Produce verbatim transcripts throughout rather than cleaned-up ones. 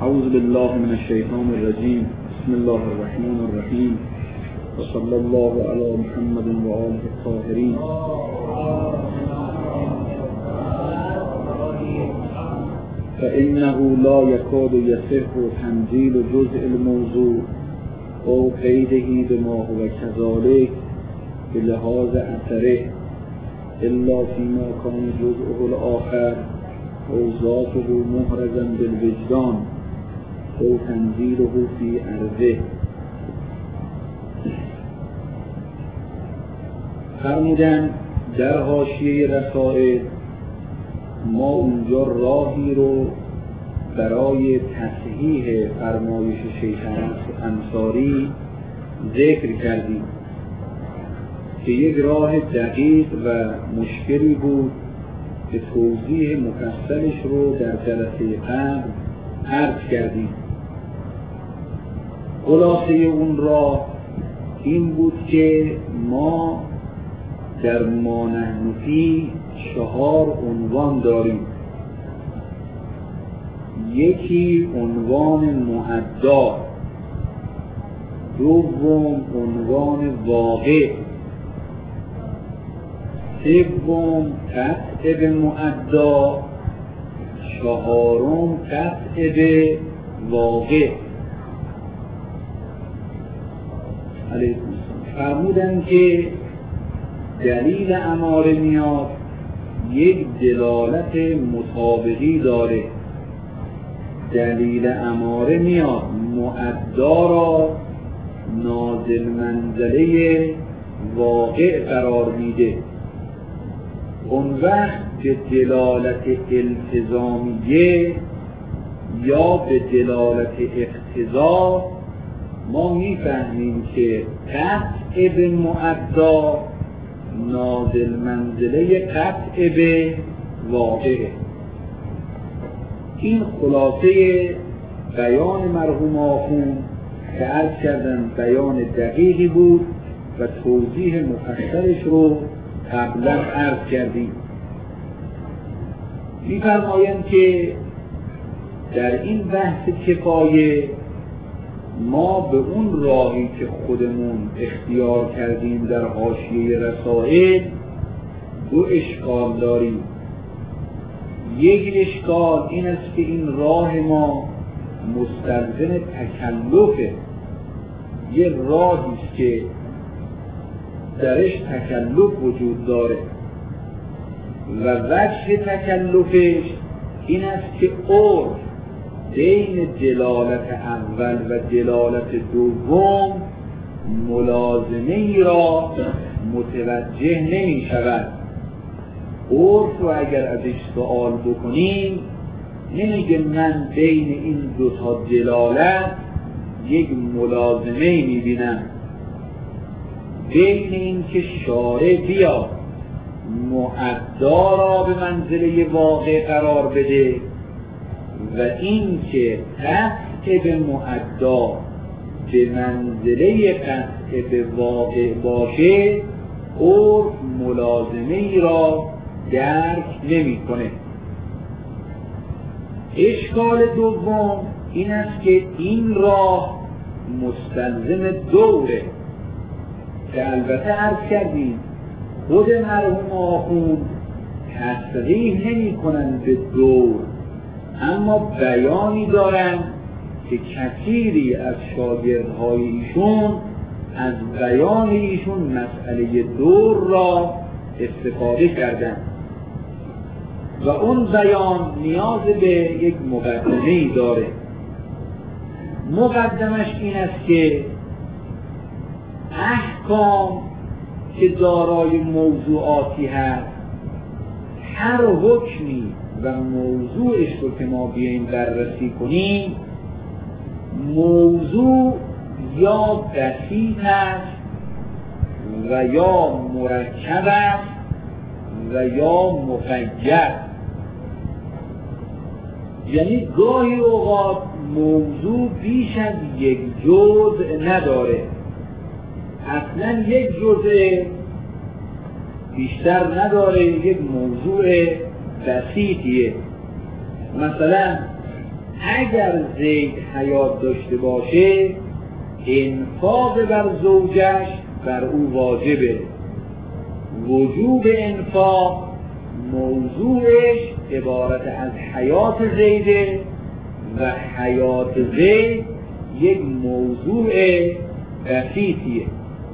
اعوذ بالله من الشیطان الرجیم. بسم الله الرحمن الرحیم و صلی الله علی محمد و آله الطاهرین. فإنه لا يكاد يصح تنزيل جزء الموضوع او قیده بما هو كذلك بلحاظ اثره الا فيما كان جزءه الآخر او ذاته محرزا بالوجدان او تنزيله في عرضه. فرمودن در حاشیه رسائل ما اونجا راهی رو برای تصحیح فرمایش شیخ انصاری ذکر کردیم که یک راه دقیق و مشکلی بود که توضیح مفصلش رو در جلسه قبل عرض کردیم. خلاصه اون راه این بود که ما در ما نحن فیه چهار عنوان داریم. یکی عنوان معدا، دوم عنوان واقع، سوم قطع به معدا، چهارم قطع به واقع. علیکم السلام. فرمودن که دلیل اماره میاد یک دلالت مطابقی داره. دلیل اماره میاد معدا را نازل منزله واقع قرار میده. اون وقت به دلالت التزامیه یا به دلالت اقتضا ما میفهمیم که قطع به معدا نازل منزله قطع به واقعه. این خلاصه بیان مرحوم آخوند که عرض کردن بیان دقیقی بود و توضیح مفصلش رو قبلا عرض کردیم. می‌فرمایند که در این بحث کفایه ما به اون راهی که خودمون اختیار کردیم در حاشیه رسائل دو اشکال داریم. یک اشکال این است که این راه ما مستلزم تکلفه. یه راهی است که درش تکلف وجود داره و وجه تکلفش این است که عرف بین دلالت اول و دلالت دوم ملازمه ای را متوجه نمی شود. عرف رو اگر ازش سوال بکنیم نمیگه من بین این دو تا دلالت یک ملازمه می بینم. بین این که شارع بیاد معدا را به منزله واقع قرار بده و این که قطع به معدا به منزله قطع به واقع باشه عرف ملازمه ای را درک نمی کنه. اشکال دوم این است که این راه مستلزم دوره که البته عرض کردیم خود مرحوم آخوند تصریح نمی کنن به دور، اما بیانی دارن که کثیری از شاگردهای ایشون از بیان ایشون مسئله دور را استفاده کردن و اون بیان نیاز به یک مقدمه‌ای داره. مقدمش این است که احکام که دارای موضوعاتی هست هر حکمی و موضوعش رو که ما بیاییم بررسی کنیم موضوع یا بسیط است و یا مرکب است و یا مقید. یعنی گاهی اوقات موضوع بیش از یک جزء نداره، اصلا یک جزء بیشتر نداره، یک موضوع بسیطیه. مثلا اگر زید حیات داشته باشه انفاق بر زوجش بر او واجبه. وجوب انفاق موضوعش عبارت از حیات زیده و حیات زید یک موضوع بسیطیه.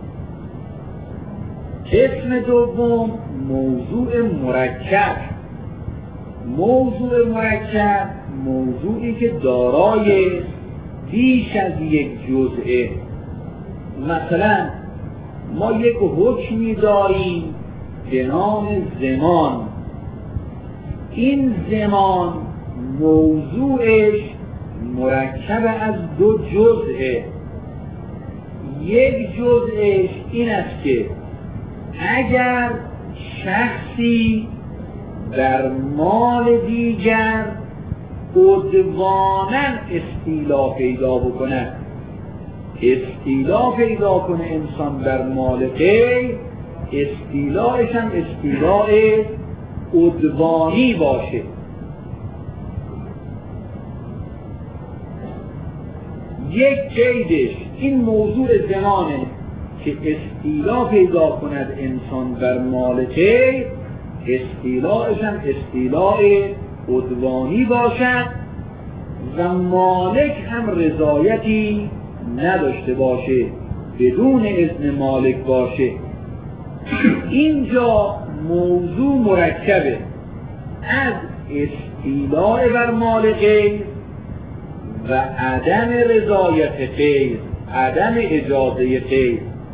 قسم دوم موضوع مرکب. موضوع مرکب موضوعی که دارای بیش از یک جزئه. مثلا ما یک حکمی داریم به نام زمان. این زمان موضوعش مرکب از دو جزئه. یک جزئش این است که اگر شخصی در مال دیگر عدوانا استیلا پیدا بکنه، استیلا پیدا کنه انسان بر مال غیر، استیلاش هم استیلاء عدوانی باشه. یک قیدش این موضوع زمانه که استیلا پیدا کند انسان بر مال غیر، استیلاش هم استیلاء عدوانی باشد و مالک هم رضایتی نداشته باشه، بدون اذن مالک باشه. اینجا موضوع مرکبه از استیلاء بر مال غیر و عدم رضایت غیر، عدم اجازه غیر.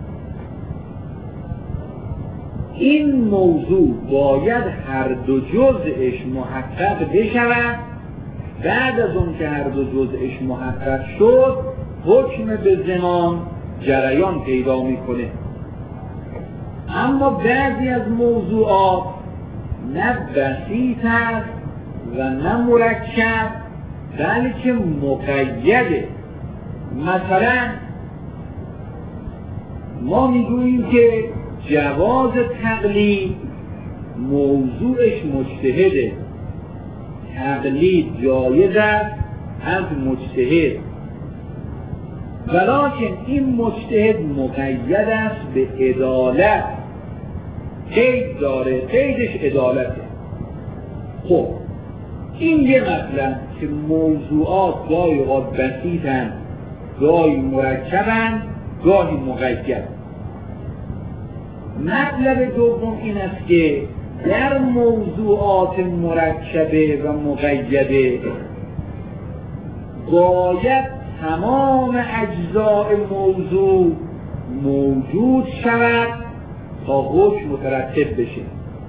این موضوع باید هر دو جزءش محقق بشود. بعد از اون که هر دو جزءش محقق شد حکم به زمان جریان پیدا میکنه. اما بعضی از موضوعات نه بسیط است و نه مرکب بلکه مقیده. مثلا ما میگوییم که جواز تقلید موضوعش مجتهده، تقلید جایز است از مجتهد، ولکن این مجتهد مقید است به عدالت، قید داره، قیدش عدالته. خب این یه مطلب که موضوعات گاهی اوقات بسیطن، گاهی مرکبن، گاهی مقید. مطلب دوم این است که در موضوعات مرکبه و مقیده باید تمام اجزاء موضوع موجود شود تا حکم مترتب بشه.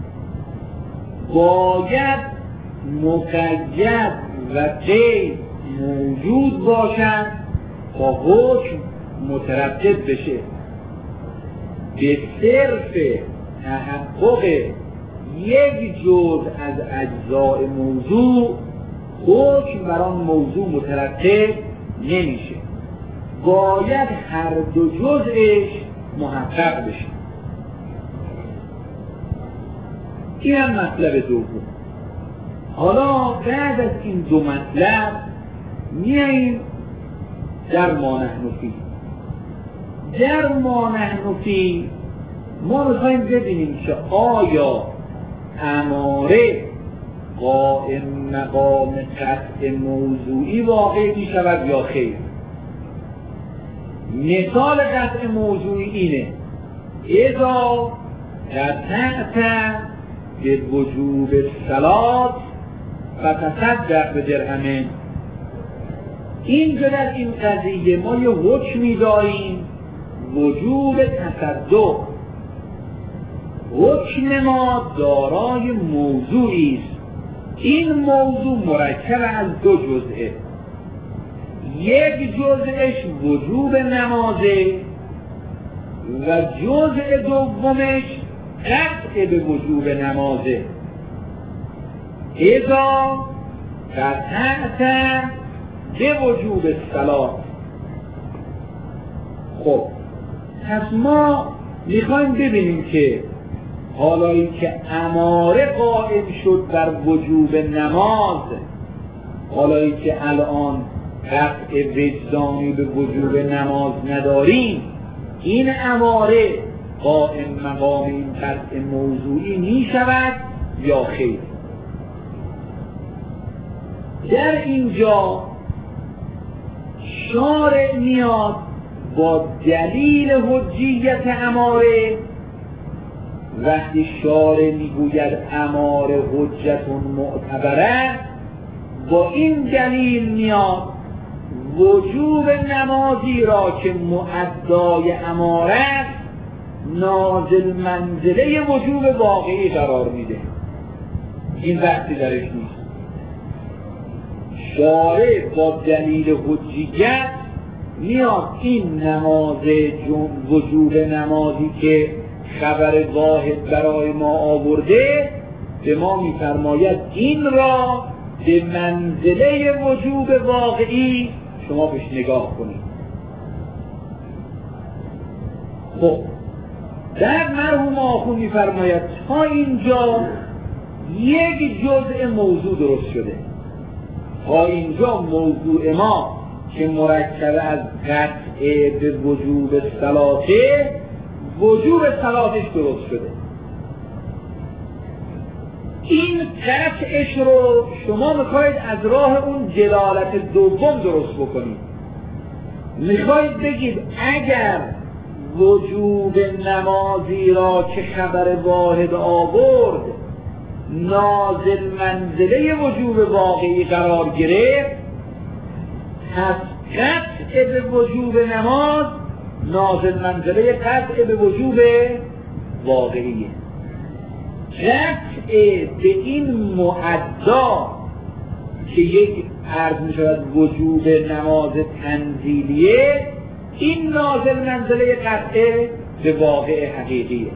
باید مقید و قید موجود باشد تا حکم مترتب بشه. به صرف تحقق یک جزء از اجزاء موضوع حکم بر آن موضوع مترتب نمیشه. باید هر دو جزءش محقق بشه. این هم مطلب دوم. حالا بعد از این دو مطلب میاییم در ما نحن فیه. در ما نحن فیه ما میخوایم ببینیم که آیا اماره قائم مقام قطع موضوعی واقع می شود یا خیر. مثال قطع موضوعی اینه: اذا قطعت به وجوب الصلاة فتصدق به درهمین. اینجا در این قضیه ما یه حکمی داریم، وجوب تصدق. حکم ما دارای موضوعی است. این موضوع مرکب از دو جزئه. یک جزءش وجوب نمازه و جزء دومش قطع به وجوب نمازه. اذا قطعت به وجوب الصلاة. خب پس ما میخوایم ببینیم که حالایی که اماره قائم شد بر وجوب نماز حالایی که الان قطع وجدانی به وجوب نماز نداریم، این اماره قائم مقام این قطع موضوعی می شود یا خیر؟ در اینجا شارع میاد با دلیل حجیت اماره. وقتی شارع میگوید اماره حجتون معتبره، با این دلیل میاد وجوب نمازی را که مؤدای اماره است نازل منزله وجوب واقعی قرار میده. این وقتی درش نیست. شارع با دلیل حجیت میاد این نماز وجوب نمازی که خبر واحد برای ما آورده به ما میفرماید این را به منزله وجوب واقعی شما بهش نگاه کنید. خب در مرحوم آخوند میفرماید تا اینجا یک جزء موضوع درست شده. تا اینجا موضوع ما که مرکب از قطع به وجوب صلاته، وجوب صلاتش درست شده. این قطعش رو شما میخواید از راه اون دلالت دوم درست بکنید. میخواید بگید اگر وجوب نمازی را که خبر واحد آورد نازل منزله وجوب واقعی قرار گرفت، پس قطع به وجوب نماز نازل منزله قطع به وجوب واقعیه. قطع به این معدا که یک عرض می شود وجوب نماز تنزیلیه، این نازل منزله قطع به واقع حقیقیه.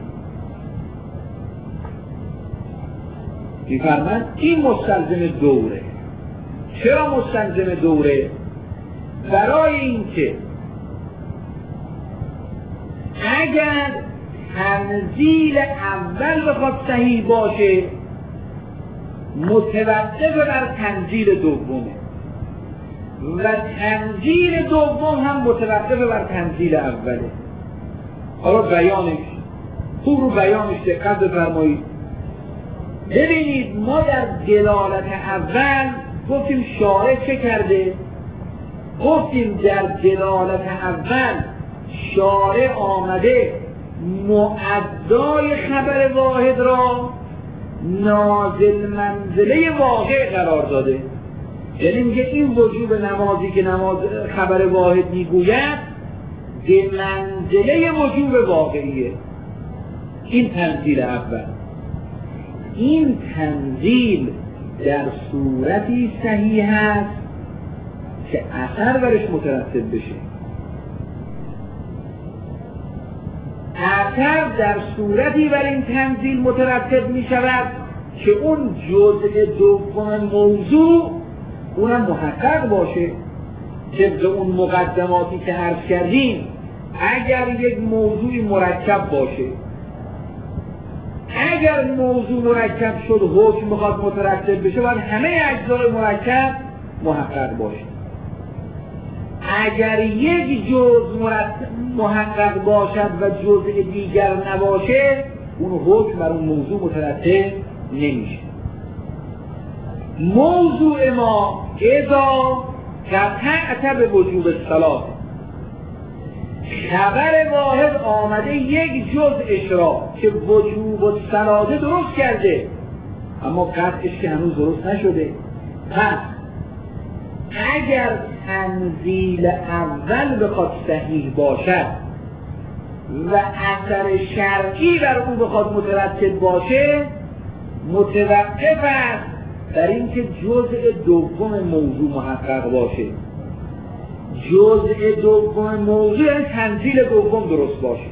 می‌فرماید این مستلزم دوره. چرا مستلزم دوره؟ برای اینکه اگر تنزیل اول بخواد صحیح باشه متوقف بر تنزیل دومه و تنزیل دوم هم متوقف بر تنزیل اوله. حالا بیانش خوب رو بیانش دقت بفرمایید. ببینید ما در دلالت اول گفتیم شارع چه کرده؟ گفتیم در دلالت اول شارع آمده مؤدای خبر واحد را نازل منزله واقع قرار داده. یعنی میگه این وجوب نمازی که نماز خبر واحد میگوید به منزله وجوب واقعیه. این تنزیل اول. این تنزیل در صورتی صحیح است که اثر برش مترتب بشه. اثر در صورتی بر این تنزیل مترتب می شود که اون جزء دوم موضوع اونم محقق باشه. طبق اون مقدماتی که عرض کردیم اگر یک موضوعی مرکب باشه، اگر موضوع مرکب شد حکم بخواد مترتب بشه باید همه اجزای مرکب محقق باشه. اگر یک جزء محقق باشد و جزء دیگر نباشه اون حکم بر اون موضوع مترتب نمیشه. موضوع ما اذا قطعت به وجوب الصلاة، خبر واحد آمده یک جزء را که وجوب الصلاة درست کرده اما قطعش که هنوز درست نشده. پس اگر تنزیل اول بخواد صحیح باشد و اثر شرعی بر اون بخواد مترتب باشه متوقف است در اینکه جزء دوم موضوع محقق باشه. جزء دوم موضوع تنزیل دوم درست باشه.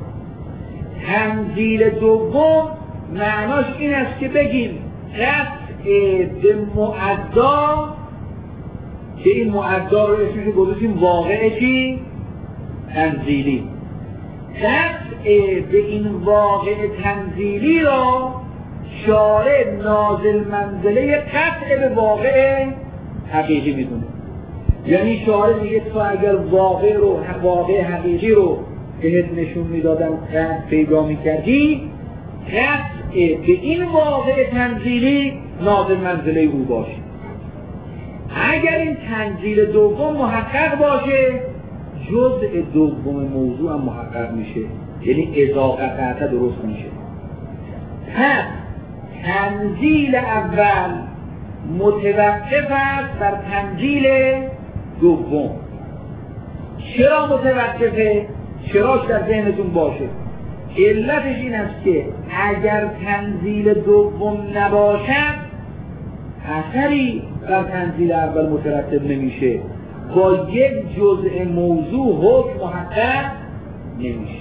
تنزیل دوم معناش این است که بگیم قطع به معدا که این معدا رو اسمش گذاشتیم واقع چی؟ تنزیلی. قطع به این واقع تنزیلی را شارع نازل منزله قطع به واقع حقیقی میدونه. یعنی شاعر میگه تو اگر واقع رو واقع حقیقی رو بهت نشون میدادم قطع پیدا میکردی، قطع به این واقع تنزیلی نازل منزله او باشه. اگر این تنزیل دوم محقق باشه، جزء دوم موضوع هم محقق میشه، یعنی اضافه قطع درست میشه. پس تنزیل اول متوقف است بر تنزیل دوم. چرا متوقفه؟ چراش در ذهنتون باشه. علتش این است که اگر تنزیل دوم نباشد اثری در تنزیل اول مترتب نمیشه، با یک جزء موضوع حکم محقق نمیشه.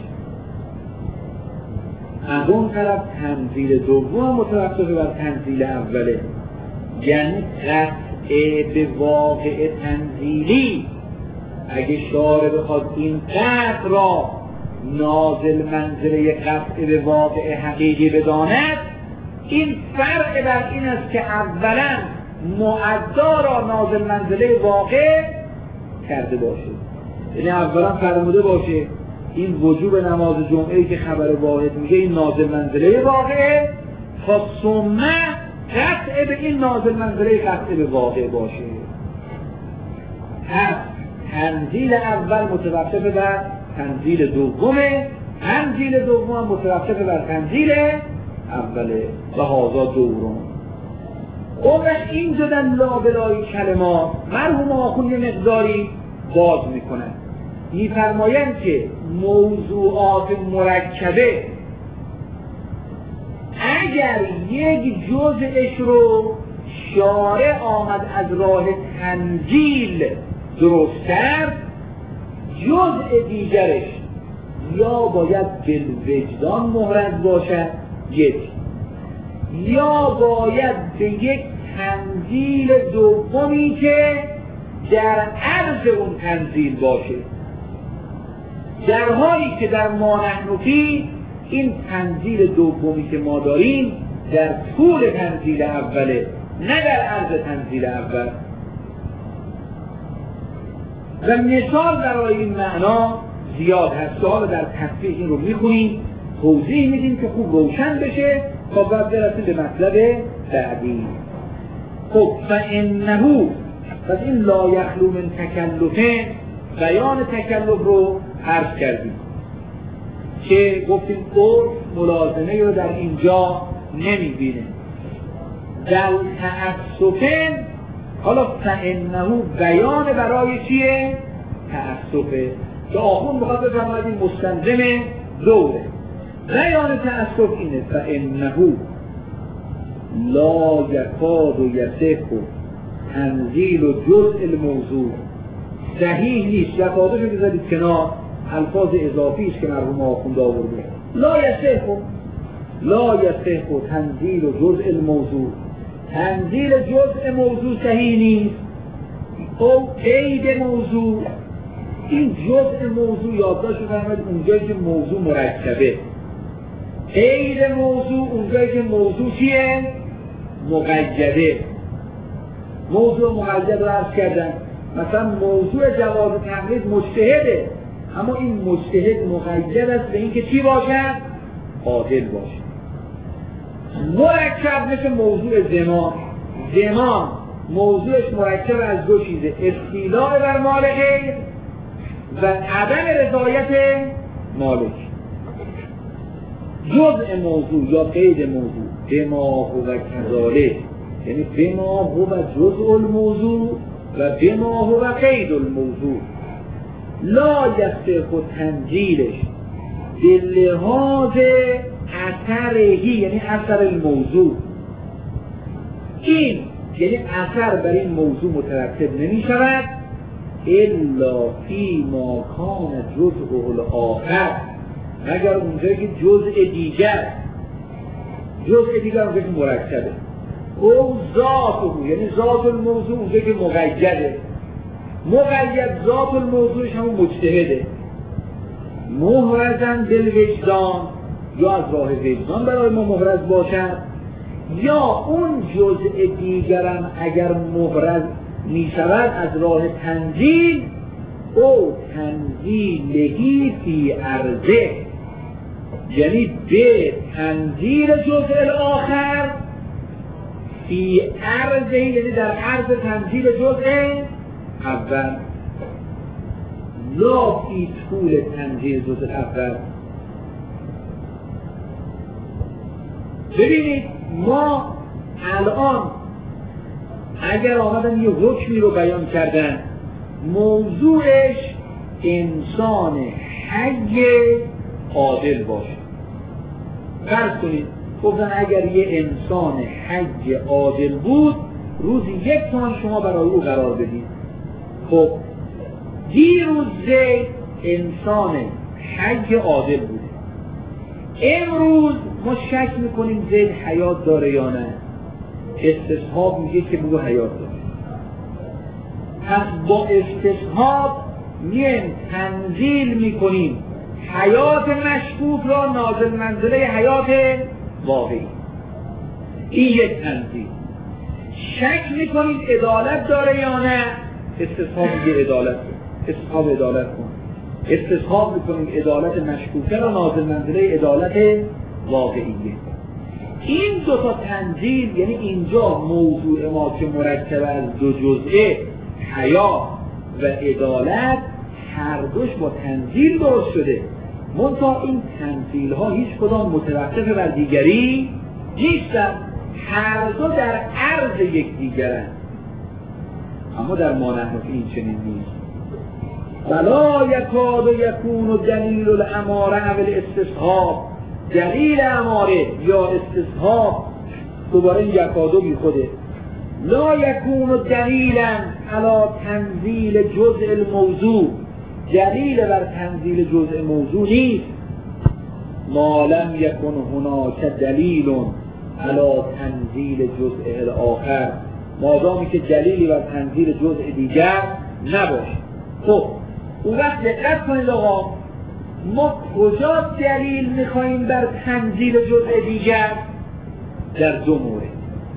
از اون طرف تنزیل دوم متوقف بر تنزیل اوله، یعنی قطع به واقع تنزیلی. اگه شارع بخواد این قطع را نازل منزله قطع به واقع حقیقی بداند، این فرق بر این است که اولا معدا را نازل منزله واقع کرده باشه، یعنی اولا فرموده باشه این وجوب نماز جمعه‌ای که خبر واحد میگه این نازل منزله واقع، تا ثم قطع به این نازل منزله قطع به واقع باشه. پس تنزیل اول متوقف بر تنزیل دومه، تنزیل دوم متوقف بر تنزیل اوله و هذا دورون. اون وقت این جدن لابلای کلمات مرحوم آخوند یه مقداری باز میکنن، میفرمایند که موضوعات مرکبه اگر یک جزءش رو شارع آمد از راه تنزیل درست کرد، جزء دیگرش یا باید به وجدان محرز باشد یک، یا باید به یک تنزیل دومی که در عرض اون تنزیل باشه، در حالی که در ما نحن فیه این تنزیل دومی که ما داریم در طول تنزیل اوله، نه در عرض تنزیل اول. و مثال برای این معنا زیاد هست که حالا در تصریح این رو میخونیم، توضیح میدیم که خوب روشن بشه تا بعد برسیم به مطلب بعدی. خب فانه، پس این لا یخلو من تکلفه، بیان تکلف رو عرض کردیم که گفتیم عرف ملازمه رو در اینجا نمیبینه. در تأسفه، حالا فانه بیان برای چیه؟ تأسفه که آخون بخواد بفرماید این مستلزم دوره. بیان تأسف اینه فانه لا یکاد و یصح تنزیل و جزء الموضوع. صحیح نیست، یکادش رو بذارید کنار، الفاظ اضافی است که مرحوم آخوند آورده. لا یصح، لا یصح تنزیل و جزء الموضوع، تنزیل جزء موضوع صحیح نیست. او قید موضوع، این جزء موضوع یادداشت بفرمایید اونجایی که موضوع مرکبه، قید موضوع اونجایی که موضوع چیه؟ مقیده. موضوع مقید رو عرض کردن، مثلا موضوع جواز تقلید مجتهده، اما این مجتهد مقید است به اینکه چی باشد؟ عادل باشه. مرکب مثل موضوع زمان، زمان موضوعش مرکب از دو چیزه، استیلاء بر مال غیر و عدم رضایت مالک. جزء موضوع یا قید موضوع بما هو کذالک، یعنی بما هو جزء الموضوع و بما هو قید الموضوع. لا یصح تنزیلش به لحاظ اثرهی، یعنی اثر الموضوع، این یعنی اثر بر این موضوع مترتب نمی شود الا فی ما کان جزء الاخر، مگر اونجایی که جزء دیگر جزء دیگر اونجایی که مرکبه. او ذاته، یعنی ذات الموضوع اونجایی که مقیده، مقید ذات الموضوعش همون مجتهده. محرزن بالوجدان، یا از راه وجدان برای ما محرز باشد، یا اون جزء دیگرم اگر محرز می شود از راه تنزیل او تنزیلهی فی عرضه، یعنی به تنزیل جزء الاخر فی عرضه، یعنی در عرض تنزیل جزء اول، لا فی طول تنزیل جزء اول. ببینید ما الان اگر آمدن یه حکمی رو بیان کردن موضوعش انسان حی عادل باشه، فرض کنید گفتن اگر یه انسان حی عادل بود روزی یک تومن شما برای او قرار بدید. خب دیروز زید انسان حی عادل بوده، امروز ما شک میکنیم زید حیات داره یا نه، استصحاب میگه که بگو حیات داره. پس با استصحاب میایم تنزیل میکنیم حیات مشکوک را نازل منزله حیات واقعی. این یک تنزیل. شک میکنید عدالت داره یا نه، استصحاب میگه عدالت، استصحاب عدالت کن. استصحاب میکنید عدالت مشکوکه را نازل منزله عدالت واقعیه. این دو تا تنزیل، یعنی اینجا موضوع ما که مرکب از دو جزئه حیا و عدالت، هر دوش با تنزیل درست شده، منتها این تنزیل ها هیچ کدام متوقف بر دیگری نیستن، هر دو در عرض یک دیگرند. اما در ما نحن این چنین نیست. ولا یکاد یکون دلیل الاماره او الاستصحاب، دلیل اماره یا استصحاب، دوباره این یکادو بی خوده، لا یکون دلیلا علی تنزیل جزء الموضوع، دلیل بر تنزیل جزء موضوع نیست. ما لم یکن هناک دلیل علی تنزیل جزء الاخر، مادامی که دلیلی بر تنزیل جزء دیگر نباشه. خب اون وقت دقت کنید آقا، ما کجا دلیل میخواییم بر تنزیل جزء دیگر؟ در دو مورد.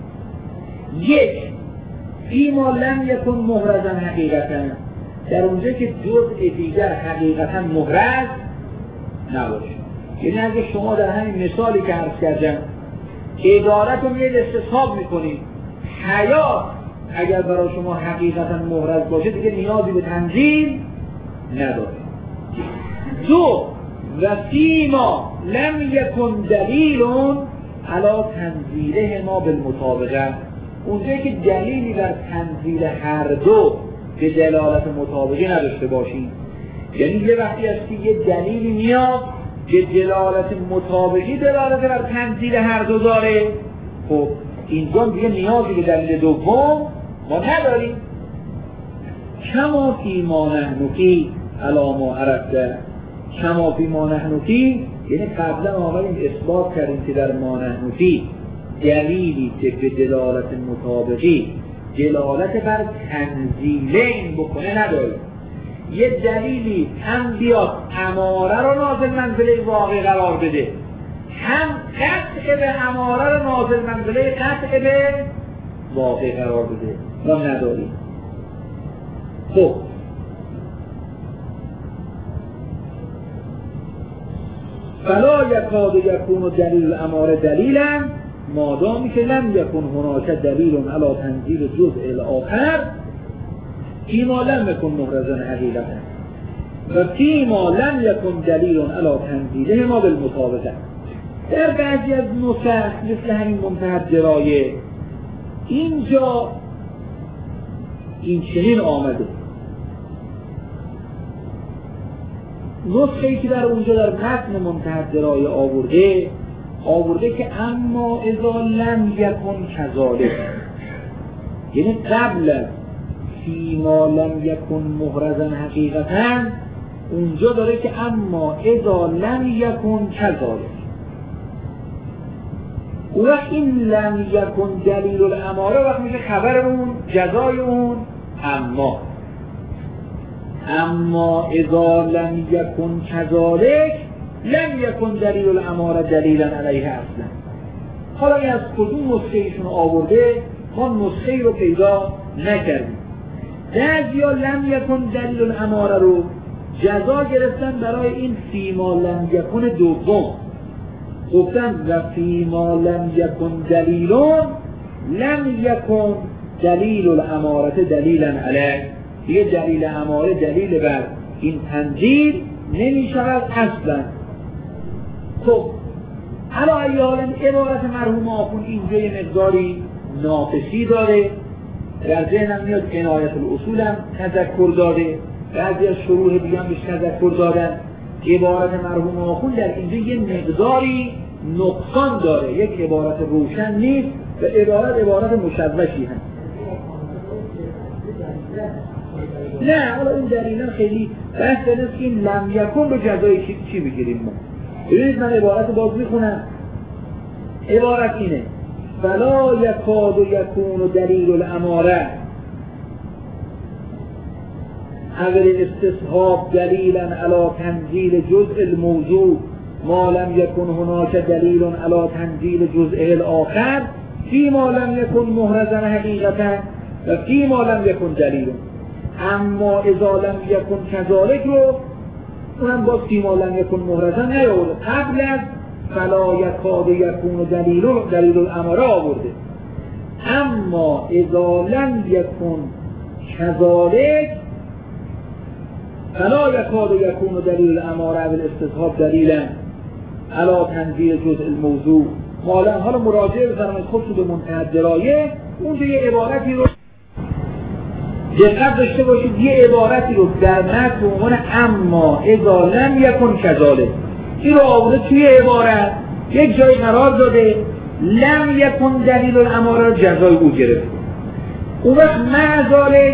یک، فیما لم یکن محرزا حقیقتا، در اونجا که جزء دیگر حقیقتا محرز نباشه. یعنی اگه شما در همین مثالی که عرض کردم عدالت رو میاد استصحاب میکنید، حیات اگر برای شما حقیقتا محرز باشه دیگه نیازی به تنزیل نداره. دو، و فیما لم یکن دلیل علی تنزیله ما بالمطابقه، اونجایی که دلیلی بر تنزیل هر دو به دلالت مطابقی نداشته باشیم، یعنی یه وقتی است که یه دلیلی میاد به دلالت مطابقی دلالت بر تنزیل هر دو داره، خب اینجا دیگه نیازی به دلیل دوم ما نداریم. کما فی ما نحن فی علی ما عرفته، کما فی ما نحن فی یعنی قبلا آمدیم اثبات کردیم که در ما نحن فی دلیلی که به دلالت مطابقی دلالت بر تنزیلین بکنه نداریم. یه دلیلی هم بیاد اماره رو نازل منزله واقع قرار بده، هم قطع به اماره رو نازل منزله قطع به واقع قرار بده، ما نداریم. خب فلا یکاد یکون دلیل الاماره دلیلا، مادامی که لم یکن هناک دلیل علی تنزیل جزء الاخر فیما لم یکن محرزا حقیقتا و فیما لم یکن دلیل علی تنزیله ما بالمطابقه. در بعضی از نسخ مثل همین منتهی الدرایه اینجا این چنین آمده، نسخه‌ای که در اونجا در متن منتهی الدرایه آورده آورده که اما اذا لم یکن کذالک، یعنی قبل از فیما لم یکن محرزا حقیقتا اونجا داره که اما اذا لم یکن کذالک. اون وقت این لم یکن دلیل الاماره وقت میشه خبر اون، جزای اون اما اما اذا لم یکن کذالک لم یکن دلیل الاماره دلیلا علیه اصلا. حالا این از کدوم نسخه ایشون آورده ما نسخه رو پیدا نکردیم. بعضیا لم یکن دلیل الاماره رو جزا گرفتن برای این فیما لم یکن دوم، گفتن و فیما لم یکن دلیلون لم یکن دلیل الامارت دلیلا علیه، دیگه دلیل اماره دلیل بر این تنزیل نمی شود اصلا. خب علا ایالا عبارت مرحوم آخوند اینجا یه مقداری ناقصی داره، در ذهنم میاد عنایت الاصول هم تذکر داده، بعضی از شروح دیگه هم بهش تذکر دادن. عبارت مرحوم آخوند در اینجا یه مقداری نقصان داره، یک عبارت روشن نیست و عبارت عبارت مشوشی هم. نه حالا این دلیلا خیلی بحث داره که این لم یکن رو جزای چی, چی بگیریم ما. ببینید من عبارت باز میخونم، عبارت اینه فلا یکاد یکون دلیل الاماره اگر استصحاب دلیلا علی تنزیل جزء الموضوع ما لم یکن هناک دلیل علی تنزیل جزء الاخر فی ما لم یکن محرزا حقیقتا و فی ما لم یکن دلیل. اما اذا لم یکن کذالک رو اونم با فی ما لم یکن محرزا نیاورده، قبل از فلا یکاد یکون دلیل دلیل الاماره آورده. اما اذا لم یکن کذالک فلا یکاد یکون دلیل الاماره بالاستصحاب دلیلا علی تنزیل جزء الموضوع. حالا حالا مراجعه بفرمایید خودتون به منتهی درایه اونجا یه عبارتی رو دقت داشته باشید، یه عبارتی رو در متن به عنوان اما اذا لم یکن کذالک این رو آورده توی عبارت یک جای قرار داده، لم یکن دلیل الاماره رو جزای او گرفت. اون وقت معذالک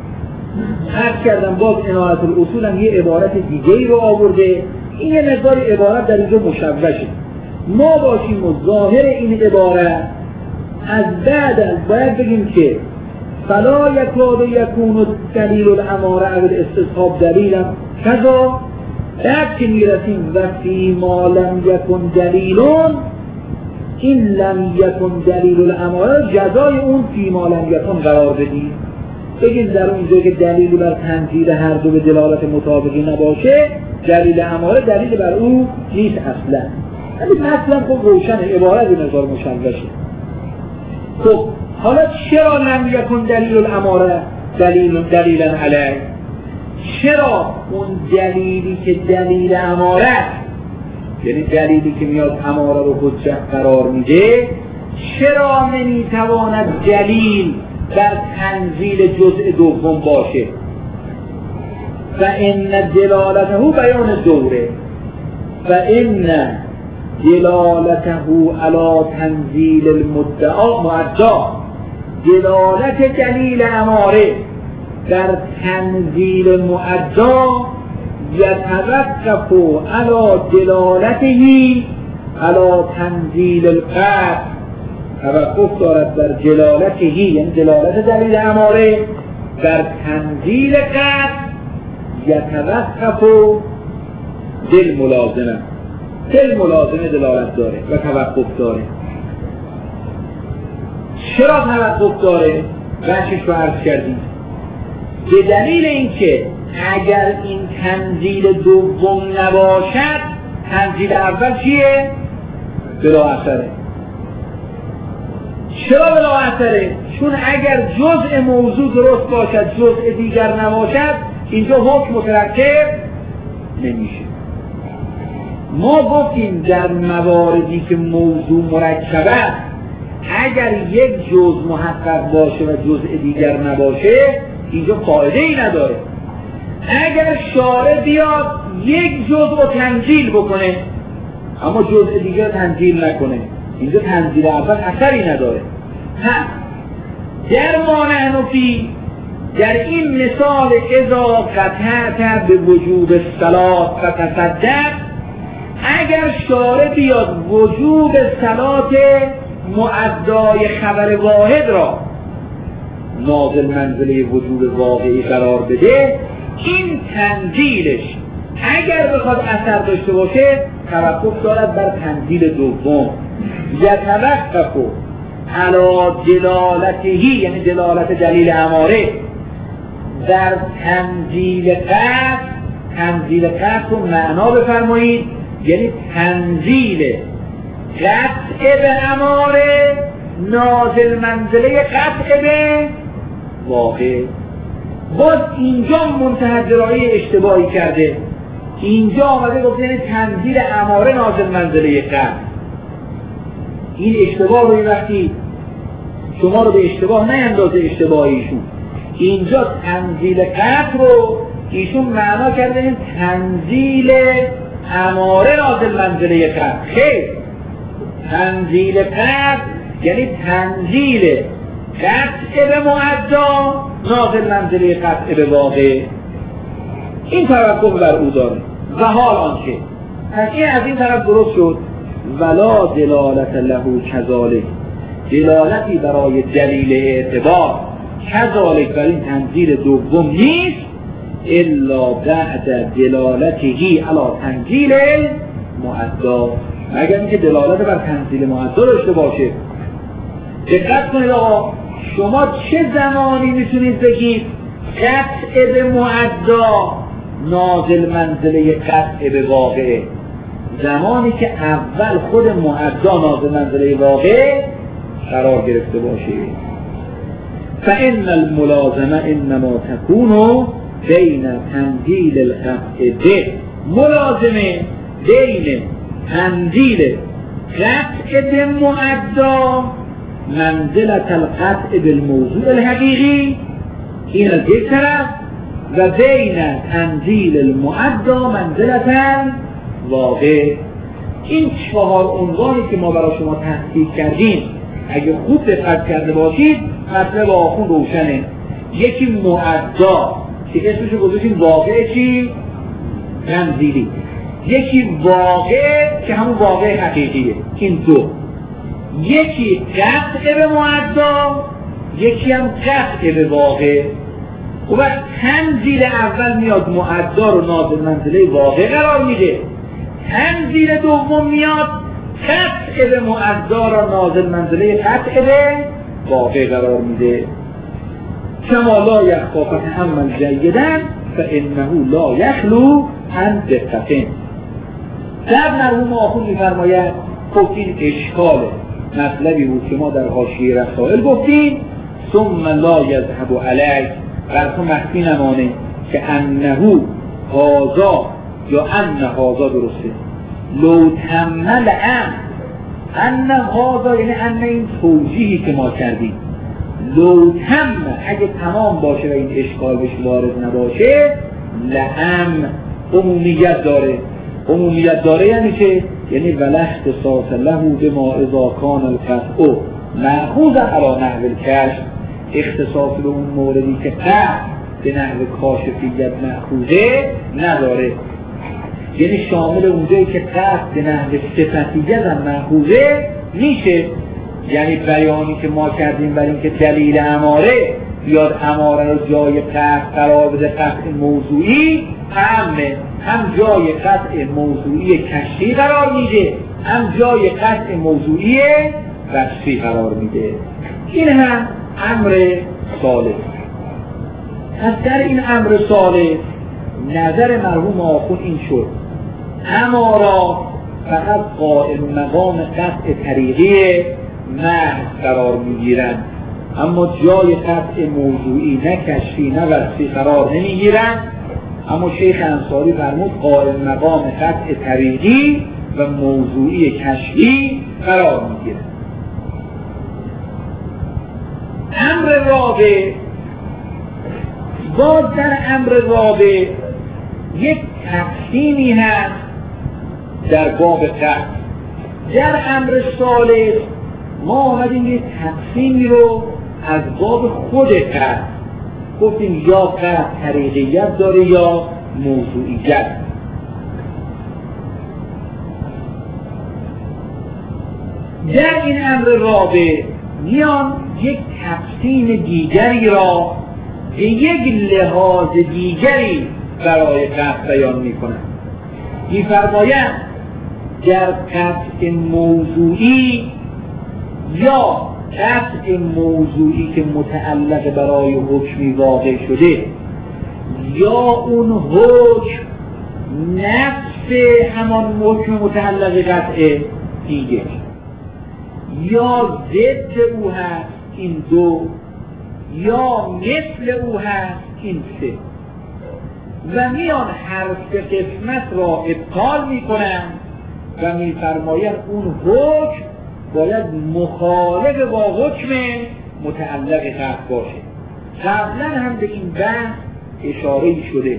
حرف کردم باز عنایت الاصول هم یه عبارت دیگه ای رو آورده، این یه مقدار عبارت در اینجا مشوشه. ما باشیم و ظاهر این عبارت از بعد از باید بگیم که فلا یکاد یکون دلیل الاماره او الاستصحاب دلیلا کذا، بعد که میرسیم و فی ما لم یکن دلیلون این لم یکن دلیل الاماره جزای اون فی ما لم یکن قرار بدیم، بگیم در اونجا که دلیل بر تنزیل هر دو به دلالت مطابقی نباشه دلیل اماره دلیل بر او نیست اصلا. ولی مثلا خب روشن عبارت به نظر مشوشه. خب حالا چرا لم یکن دلیل الاماره دلیل دلیلا علیه؟ چرا اون دلیلی که دلیل اماره یعنی دلیلی که میاد اماره رو حجت قرار میده چرا نمیتواند دلیل در تنزیل جزء دوم باشه؟ و ان دلالته بیان دوره و ان دلالته علی تنزیل المدعا معدا، دلالت دلیل اماره در تنزیل معدا یتوقف علی دلالته علی تنزیل القطع، توقف دارد در دلالته یعنی دلالت دلیل اماره در تنزیل قطع، یتوقف دل ملازمه دل ملازمه دلالت داره و توقف داره. چرا توقف داره؟ بحثش رو عرض کردیم به دلیل اینکه اگر این تنزیل دوم نباشد تنزیل اول چیه؟ بلا اثره. چرا بلا اثره؟ چون اگر جزء موضوع درست باشد جزء دیگر نباشد اینجا حکم مترتب نمیشه. ما گفتیم در مواردی که موضوع مرکبه اگر یک جزء محقق باشه و جزء دیگر نباشه اینجا فایده ای نداره. اگر شارع بیاد یک جزء رو تنزیل بکنه اما جزء دیگر تنزیل نکنه اینجا تنزیل اول اثری نداره. ها در ما نحن فی در این مثال اذا قطعت به وجوب الصلاة و تصدق اگر شارع بیاد وجوب صلات معدای خبر واحد را نازل منزله وجوب واقعی قرار بده این تنزیلش اگر بخواد اثر داشته باشه توقف دارد بر تنزیل دوم. یتوقف علی دلالته یعنی دلالت دلیل اماره در تنزیل قطع، تنزیل قطع رو معنا بفرمایید، یعنی تنزیل قطع به اماره نازل منزله قطع به واقع. باز اینجا منتهی جرایی اشتباهی کرده، اینجا آمده گفته یعنی تنزیل اماره نازل منزله قطع. این اشتباه رو این وقتی شما رو به اشتباه نیندازه اشتباه ایشون. اینجا تنزیل قطع رو ایشون معنا کرده این تنزیل اماره نازل منزله قطع. خیر، تنزیل قطع یعنی تنزیل قطع به معدا نازل منزله قطع به واقع. این توقف بر او داره. و حال آنچه پس این از این طرف درست شد، ولا دلالت له کذالک، دلالتی برای دلیل اعتبار کذالک بر این تنزیل دوم نیست الا بعد دلالتهی علی تنزیل المعدا، مگر اینکه دلالت بر تنزیل معدا داشته باشه. دقت کنید آقا، شما چه زمانی میتونید بگید قطع به معدا نازل منزله قطع به واقع؟ زمانی که اول خود معدا نازل منزله واقع قرار گرفته باشه. فإن الملازمه انما تكون بین تنزیل القطع به، ملازمه بین تنزیل قطع به معدا منزلت القطع بالموضوع الحقیقی، این از یک طرف، و بین تنزیل المعدا منزلت الواقع. این چهار عنوانی که ما برای شما تحقیق کردیم اگه خوب دقت کرده باشید مطلب آخون روشنه. یکی معدا که اسمشو گذاشتیم واقع چی؟ تنزیلی. یکی واقع که همون واقع حقیقیه. این دو. یکی قطع به معدا، یکی هم قطع به واقع. و بعد تنزیل اول میاد معدا رو نازل منزله واقع قرار میده، تنزیل دوم میاد قطع به معدا رو نازل منزله قطع به واقع قرار میده. کما لا یخفا فتحمل جیدن فانه لا یخلو عن دقتین. در مرحوم آخون میفرماید خب این اشکاله، مطلبی بود که ما در حاشیه رسائل گفتیم. ثم لا یذهب علیه، برسو مخفی نمانه که انه هازا یا ان هازا درسته لو تمل ام، ان هازا یعنی ان این توجیهی که ما کردیم، لو تم اگه تمام باشه و این اشکال بهش وارد نباشه، لهم عمومیت داره. عمومیت داره یعنی چه؟ یعنی ولا اختصاص له بما اذا کان القطع مأخوذ علی نحو الکشف، اختصاص به اون موردی که قطع به نحو کاشفیت مأخوذه نداره، یعنی شامل اونجایی که قطع به نحو صفتیت هم مأخوذه میشه. یعنی بیانی که ما کردیم برای اینکه دلیل اماره بیاد اماره رو جای قطع قرار بده، قطع موضوعی همه هم جای قطع موضوعی کشفی قرار میده، هم جای قطع موضوعی وصفی قرار میده. این هم امر صالح. پس در این امر صالح نظر مرحوم آخون این شد امارا فقط قائم مقام قطع طریقی محض قرار میگیرند، اما جای قطع موضوعی نه کشفی نه وصفی قرار نمیگیرند. اما شیخ انصاری فرمود قائم مقام قطع طریقی و موضوعی کشفی قرار میگیرند. امر رابع، باز در امر رابع یک تقسیمی هست در باب قطع. در امر صالح ما آمدیم یک تقسیمی رو از باب خود قطع گفتیم، یا قطع طریقیت داره یا موضوعیت. در این امر رابع میان یک تقسیم دیگری را به یک لحاظ دیگری برای قطع بیان میکنند. می‌فرمایند در قطع موضوعی یا قطع موضوعی که متعلق برای حکمی واقع شده یا اون حکم نفس همان حکم متعلق قطعه، این یک، یا ضد او هست، این دو، یا مثل او هست، این سه. و میان هر سه قسمت را ابطال میکنن و میفرمایند اون حکم باید مخالف با حکم متعلق قطع باشه. قبلا هم به این بحث اشاره شده.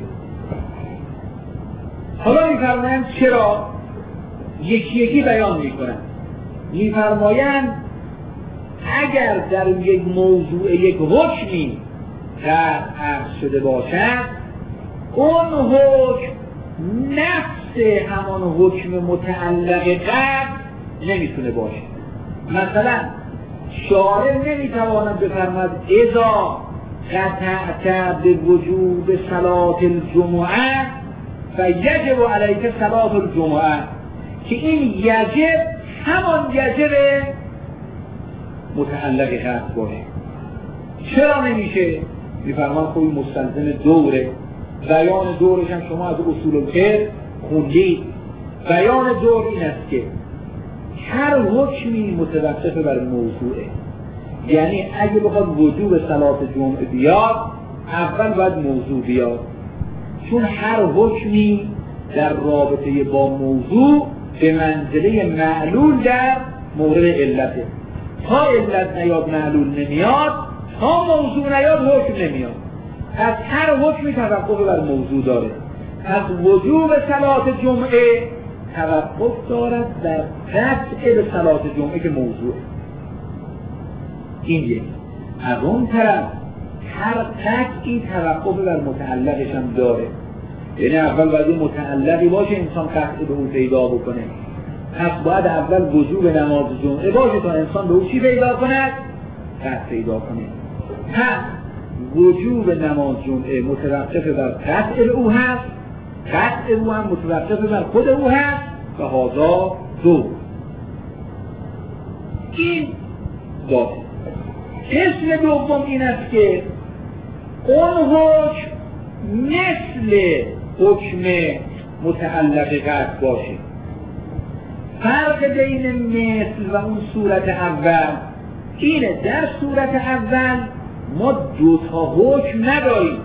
حالا میفرمایند چرا؟ یکی یکی بیان میکنن. میفرمایند اگر در یک موضوع یک حکمی در عرض شده باشد، اون حکم نفس همان حکم متعلق قبل نمیتونه باشه. مثلا شارع نمیتواند بفرماد اذا قطعت به وجوب صلاة الجمعه فیجب علیک صلاة الجمعه، که این یجب همان یجب متعلق قطع باشه. چرا نمیشه؟ میفرمان خب مستلزم دوره. بیان دورش هم شما از اصول الفقه خوندید. بیان دور این است که هر حکمی متوقف بر موضوعه. یعنی اگه بخواد وجوب صلات جمعه بیاد، اول باید موضوع بیاد، چون هر حکمی در رابطه با موضوع به منزله معلول در مورد علته. تا علت نیاد معلول نمیاد، تا موضوع نیاد حکم نمیاد. پس هر حکمی توقف بر موضوع داره. پس وجوب صلات جمعه توقف دارد در قطع به صلات جمعه که موضوع. این یک. از اون طرف هر قطعی توقف بر متعلقش هم داره. یعنی اول باید متعلقی باشه انسان قطع به اون پیدا بکنه. پس باید اول وجوب نماز جمعه باشه تا انسان به اون چی پیدا کند؟ قطع پیدا کنه. پس وجوب نماز جمعه متوقف بر قطع به او هست، قطع او هم متوقف بر خود او هست و هذا دو. این دو. اسم دوم این است که اون حکم مثل حکم متعلق قطع باشه. فرق بین مثل و اون صورت اول اینه، در صورت اول ما دو تا حکم نداریم.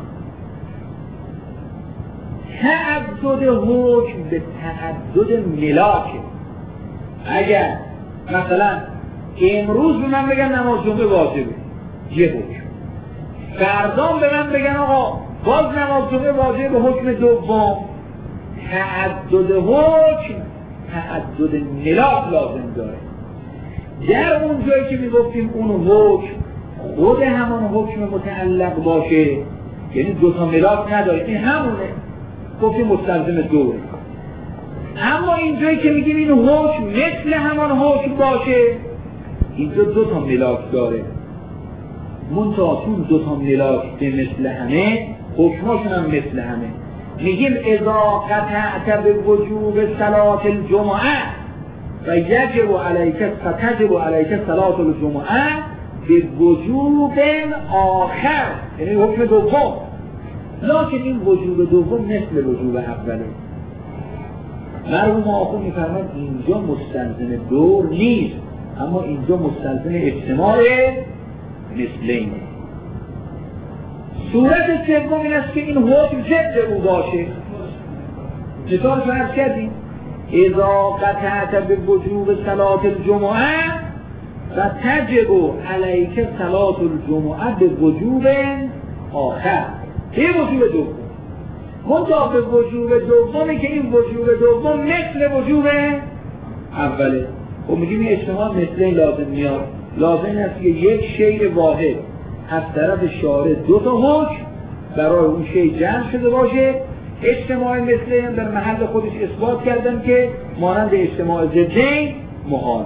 تعدد حکم به تعدد ملاکه. اگر مثلا امروز به من بگن نماز جمعه واجبه، یه حکم. فردا به من بگن آقا باز نماز جمعه واجبه، به حکم دوم. تعدد حکم تعدد ملاک لازم داره. در اون جایی که میگفتیم اون حکم خود همان حکم متعلق باشه، یعنی دو تا ملاک نداره، این همونه، گفتیم مستلزم دوره. اما اینجایی که میگیم این حکم مثل همان حکم باشه، اینجا دو تا ملاک داره. منتها چون دو تا ملاک به مثل همه، حکماشون هم مثل همه. میگیم اذا قطعت به وجوب صلاة الجمعه و یجب علیک فتجب علیک صلاة الجمعه به وجوب آخر، یعنی حکم دوم. لکن این وجوب دوم مثل وجوب اوله. مرحوم آخون میفرماید اینجا مستلزم دور نیست، اما اینجا مستلزم اجتماع مثلینه. صورت سوم این است که این حکم ضد او باشه. مثال فرض کردیم اذا قطعت به وجوب صلاة الجمعه و تجب علیک صلاة الجمعه به وجوب آخر، این وجوب دوم. منتها به وجوب دومی که این وجوب دوم مثل وجوب اوله. خب میگیم این اجتماع مثل لازم میاد. لازم است که یک شیء واحد از طرف شارع دو تا حکم برای اون شیء جمع شده باشه. اجتماع مثل هم در محل خودش اثبات کردن که مانند اجتماع ضدین محاله.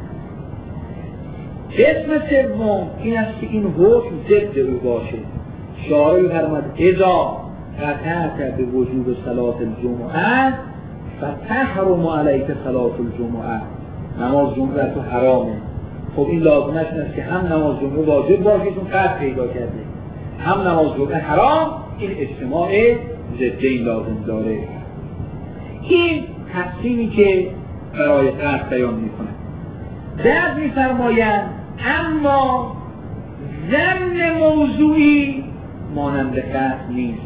اسم سوم این است که این حکم ضد او باشه. شارع فرمود اذا قطعت به وجوب صلاة الجمعه فتحرم علیک صلاة الجمعه، نماز جمعه تو حرامه. خب این لازمش این است که هم نماز جمعه واجب باشه چون قطع پیدا کرده، هم نماز جمعه حرام این اجتماع ضدین لازم داره. این تقسیمی که برای قطع بیان میکنه. بعد میفرمایند اما ظن موضوعی مانند قطع نیست.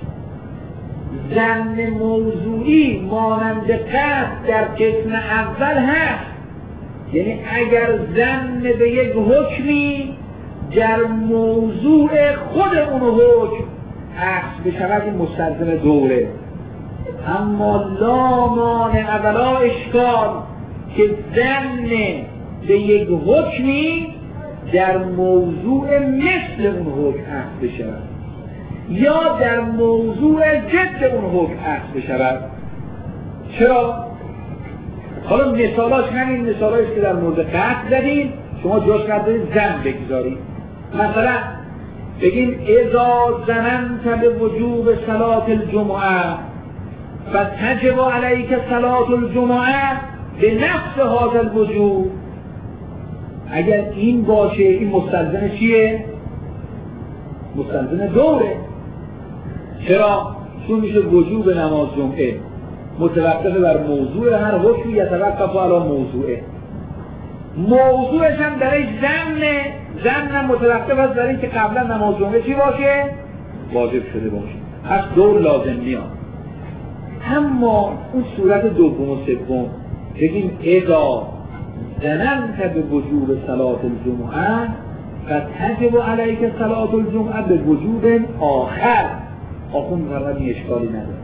ظن موضوعی مانند قطع در قسم اول هست، یعنی اگر ظن به یک حکمی در موضوع خود اون حکم عکس بشود این مستلزم دوره، اما لا مانع ولا اشکال که ظن به یک حکمی در موضوع مثل اون حکم عکس بشود یا در موضوع ضد اون حکم عکس بشود. چرا؟ حالا مثالاش همین مثالاییست که در مورد قطع زدیم، شما جاش ندارید ظن بگذارید. مثلا بگیم اذا ظننت به وجوب صلاة الجمعه فتجب علیک صلاة الجمعه به نفس هذا الوجوب. اگر این باشه این مستلزم چیه؟ مستلزم دوره. چرا؟ چون میشه وجوب نماز جمعه متوقف بر موضوع هر حکمی یتوقف علی موضوعه. موضوعش هم درش ظنه، ظن متوقف است برای اینکه قبلا نماز جمعه چی باشه؟ واجب شده باشه. پس دور لازم میاد. اما اون صورت دوم و سوم بگیم اذا ظننت به وجوب صلاة الجمعه فتجب علیک صلاة الجمعه به وجوب آخر، آخون فرمی اشکالی نداره.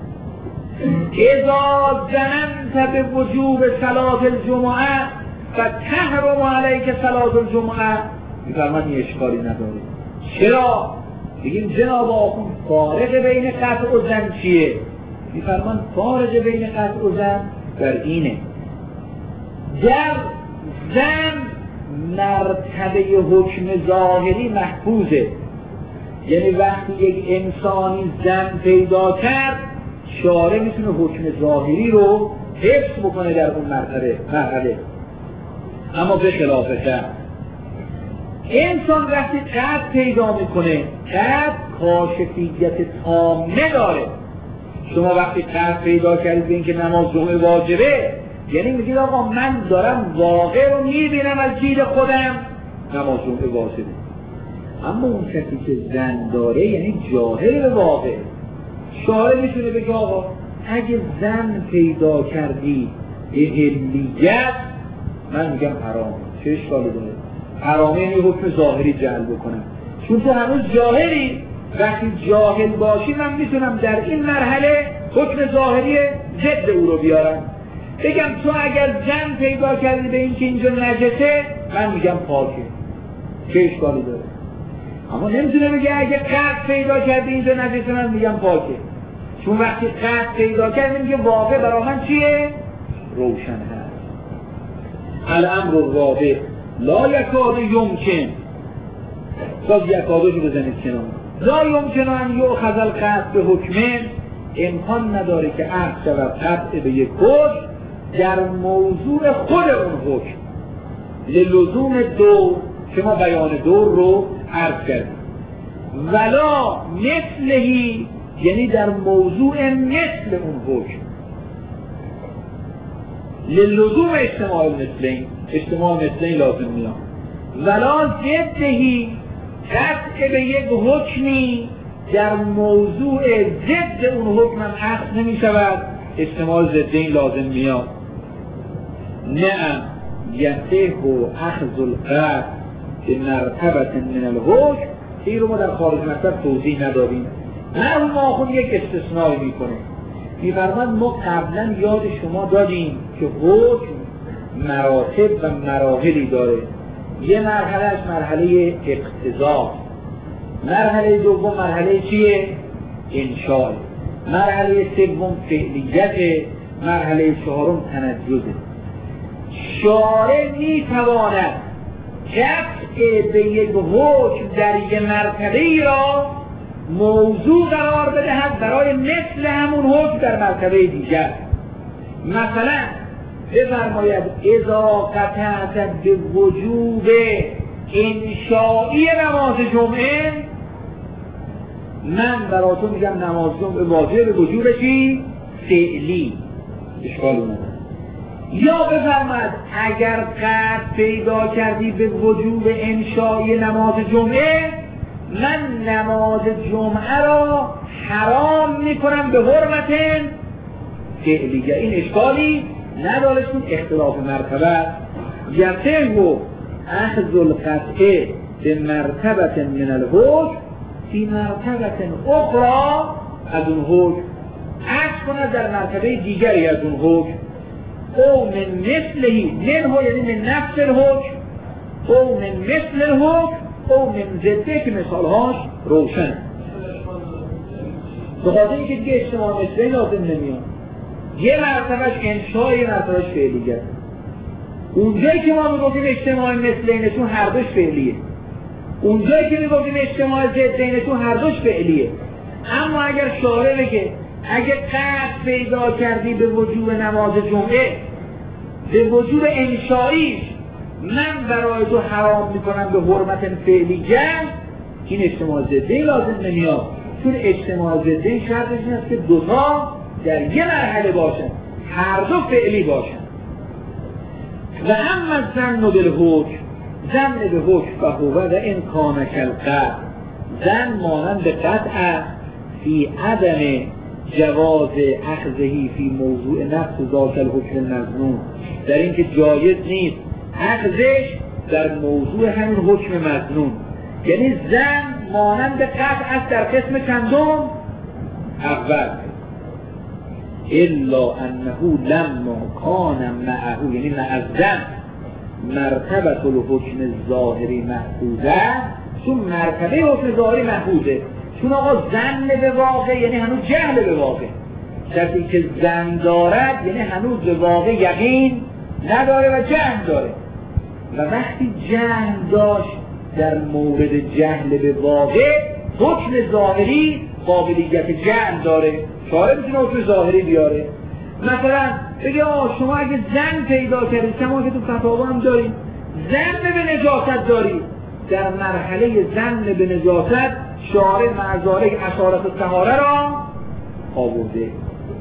اذا ظننت به وجوب صلاة الجمعه فتحرم علیک صلاة الجمعه، فرمی اشکالی نداره. چرا؟ بگیم جناب آخون فارق بین قطع و ظن چیه؟ میفرمان فارق بین قطع و ظن در اینه در ظن مرتبه حکم ظاهری محفوظه، یعنی وقتی یک انسانی ظن پیدا کرد شارع میتونه حکم ظاهری رو حفظ بکنه در اون مرتبه مرحله. اما به خلاف ظن انسان وقتی قطع پیدا میکنه قطع کاشفیت تامه داره. شما وقتی قطع پیدا کردید به اینکه نماز جمعه واجبه، یعنی میگید آقا من دارم واقع رو میبینم از دید خودم نماز جمعه واجبه. اما اون کسی که ظن داره یعنی جاهل به واقع، شارع میتونه بگه آقا اگه ظن پیدا کردی به حلیت من میگم حرام. چه اشکالی داره؟ حرامه یعنی حکم ظاهری جعل بکنم، چون تو هنوز جاهلی. وقتی جاهل باشی من میتونم در این مرحله حکم ظاهری ضد او رو بیارم، بگم تو اگر ظن پیدا کردی به این که اینجا نجسه من میگم پاکه. چه اشکالی داره؟ اما نمیتونه بگه اگه قطع پیدا کردی اینجا نجسه من میگم پاکه، چون وقتی قطع پیدا کردی میگه واقع برای من چیه؟ روشن هست. الامر الواقع لا یکاد یمکن، باز یکادشو بزنید کنار، لا یمکن ان یؤخذ القطع به حکمه، امکان نداره که عقد شود قطع به یک حکم در موضوع خود اون حکم. للزوم دور، شما بیان دور رو عرض کردید، ولا مثلهی یعنی در موضوع مثل اون حکم. للزوم اجتماع مثلین، اجتماع مثلین لازم میاد. ولا ضدهی قطع به یک حکمی در موضوع ضد اون حکم هم عقد نمی شود، اجتماع ضدین لازم میاد. نه یصح اخذ القطع به مرتبه من الحکم، این رو ما در خارج مطلب توضیح نداریم. نه ما خود یک استثنایی میکنه، میفرماد ما قبلا یاد شما دادیم که حکم مراتب و مراحلی داره. یه مرحله از مرحله اقتضا، مرحله دوم مرحله چیه؟ انشاء، مرحله سوم فعلیت، مرحله چهارم تنجزه. شارع میتواند قطع به یک حکم در یک مرتبه ای را موضوع قرار بدهد برای مثل همون حکم در مرتبه دیگر. مثلا بفرماید اذا قطعت به وجوب انشائی نماز جمعه من برای تو میگم نماز جمعه واجب وجوب چی؟ فعلی، اشکال نداره. یا بفرماد اگر قصد پیدا کردی به وجوب انشای نماز جمعه، من نماز جمعه را حرام میکنم به حرمت فعلیه. این اشکالی نداره چون اختلاف مرتبه. یصح اخذ القطعه به مرتبه من الحکم فی مرتبه اخرى از اون حکم، عکس کند در مرتبه دیگری از اون حکم. او من مثلهی، من ها یعنی من نفس الحکم، او من مثل الحکم، او من ضده که مثالهاش روشن. به خاطر اینکه دیگه اجتماع مثلی لازم نمیاد. یه مرتبهش انشاء، یه مرتبهش فعلیه. اونجایی که ما میگفتیم اجتماع مثلینشون هر دوش فعلیه، اونجایی که میگفتیم اجتماع ضدینشون هر دوش فعلیه. اما اگر شارع بگه اگه قصد پیدا کردی به وجوب نماز جمعه، به وجوب انشاییش، من برای تو حرام میکنم به حرمت فعلیه، این اجتماع ضدی لازم نمیاد، چون اجتماع ضدی شرطش این است که دوتا در یه مرحله باشن، هر دو فعلی باشن. و اما زن بالحکم، زن به حکم فهو و این کان کالقطع، زن مانند قطع فی عدم جواز اخذهی فی موضوع نفس ذات الحکم المظنون، در اینکه جایز نیست اخذش در موضوع همین حکم مظنون. یعنی زن مانند قطع است در قسم چندم؟ اول. الا انه لما کان معه، یعنی مع الزن مرتبه الحکم الظاهری محفوظه، چون مرتبه حکم ظاهری محفوظه، چون آقا زن به واقع یعنی هنوز جهل به واقع، شرطی که زن دارد یعنی هنوز به واقع یقین نداره و جهل داره. و وقتی جهل داشت در مورد جهل به واقع، حکم ظاهری قابلیت جهل داره، شارع میتونه حکم ظاهری بیاره. مثلا بگه آه شما اگه زن پیدا کردید، کما که تو فتاوا هم داریم، زن به نجاست داری، در مرحله زن به نجاست شارع معذاره اشارت طهاره را آورده.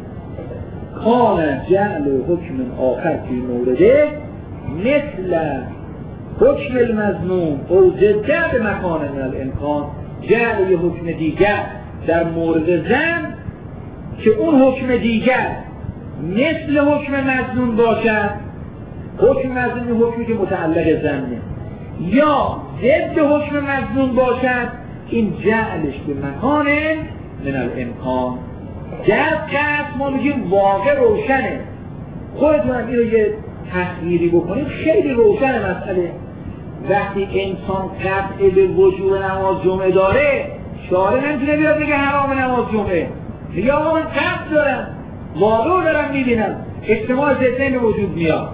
کان جعل حکم آخر فی مورده مثل حکم المظنون او جده به مکان من الامکان، جعل یه حکم دیگر در مورد زن که اون حکم دیگر مثل حکم مظنون باشد، حکم مظنون حکمی که متعلق زنه، یا ضد حکم مظنون باشد، این جعلش به مکان من الامکان. در قصد ما میگیم واقع روشنه، خودتون هم این رو یه تحقیری بکنید خیلی روشن مسئله. وقتی انسان قطع به وجوب نماز جمعه داره، شارع نمیتونه بیاد بگه حرام نماز جمعه، میگه آقا من قطع دارم، واقع رو دارم میبینم، اجتماع ضدین به وجود میاد.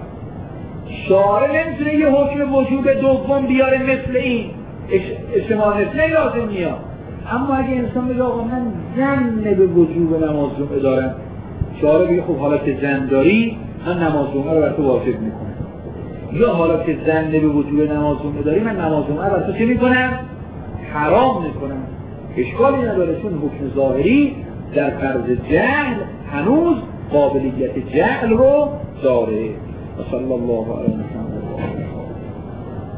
شارع نمیتونه یه حکم وجوب دوم بیاره مثل این، اجتماع مثل لازم میاد. اما اگه انسان بگه آقا من زن به وجوب نماز جمعه دارم، شارع بگه خب حالا که زن داری من نماز جمعه رو بر تو واجب میکنم، یا حالا که زن به وجوب نماز جمعه داری من نماز جمعه رو بر تو چه میکنم؟ حرام میکنم. اشکالی نداره، چون حکم ظاهری در فرض جهل هنوز قابلیت جهل رو داره. صلی الله علیه